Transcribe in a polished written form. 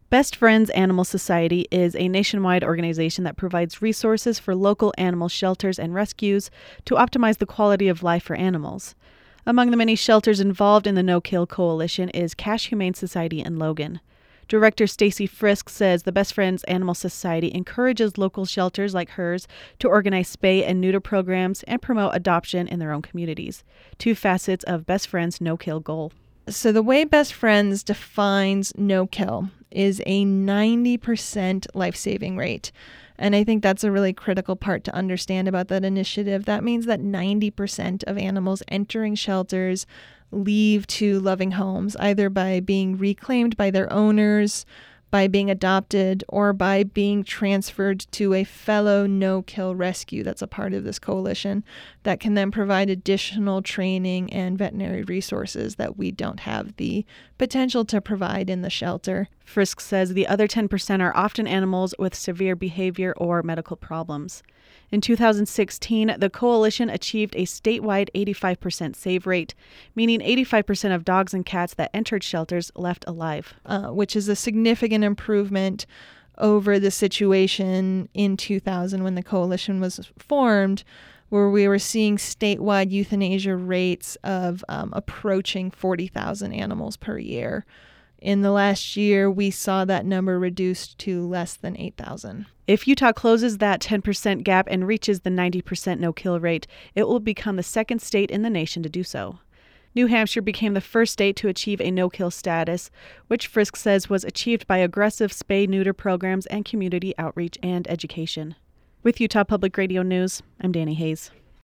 Best Friends Animal Society is a nationwide organization that provides resources for local animal shelters and rescues to optimize the quality of life for animals. Among the many shelters involved in the No Kill Coalition is Cache Humane Society in Logan. Director Stacy Frisk says the Best Friends Animal Society encourages local shelters like hers to organize spay and neuter programs and promote adoption in their own communities, two facets of Best Friends' No Kill goal. So the way Best Friends defines no kill is a 90% life-saving rate. And I think that's a really critical part to understand about that initiative. That means that 90% of animals entering shelters leave to loving homes, either by being reclaimed by their owners, by being adopted, or by being transferred to a fellow no-kill rescue that's a part of this coalition that can then provide additional training and veterinary resources that we don't have the potential to provide in the shelter. Frisk says the other 10% are often animals with severe behavior or medical problems. In 2016, the coalition achieved a statewide 85% save rate, meaning 85% of dogs and cats that entered shelters left alive. Which is a significant improvement over the situation in 2000 when the coalition was formed, where we were seeing statewide euthanasia rates of approaching 40,000 animals per year. In the last year, we saw that number reduced to less than 8,000. If Utah closes that 10% gap and reaches the 90% no-kill rate, it will become the second state in the nation to do so. New Hampshire became the first state to achieve a no-kill status, which Frisk says was achieved by aggressive spay-neuter programs and community outreach and education. With Utah Public Radio News, I'm Danny Hayes.